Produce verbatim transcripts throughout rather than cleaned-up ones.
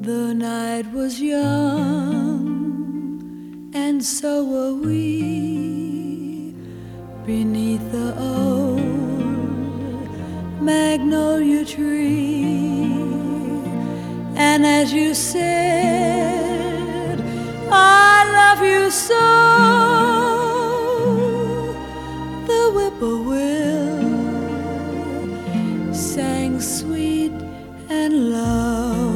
The night was young, and so were we, beneath the old magnolia tree. And as you said, I love you so, the whippoorwill sang sweet and low.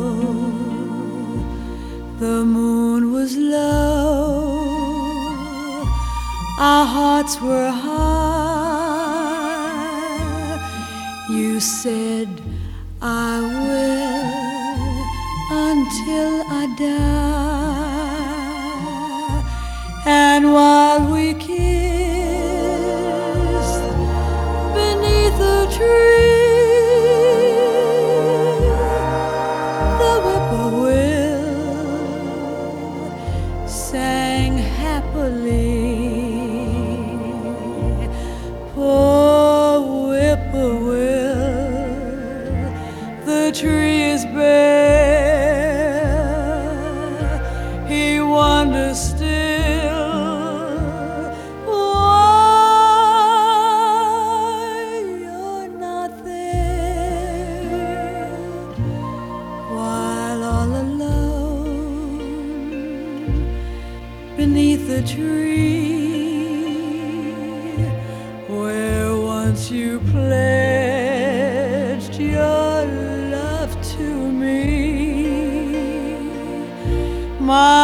The moon was low, our hearts were high. You said, I will until I die. And while we kissed beneath a tree, the whippoorwill sang happily. Poor whippoorwill, the tree is bare. He wonders still why you're not there. While all alone beneath the tree where once you pledged your love to me, my